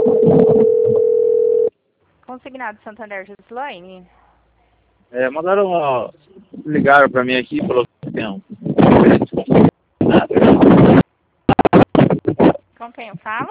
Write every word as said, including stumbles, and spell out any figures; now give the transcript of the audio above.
Consignado Santander, Gislaine. É, mandaram uma... ligaram pra mim aqui e falou que tem um... nada. Com quem eu falo?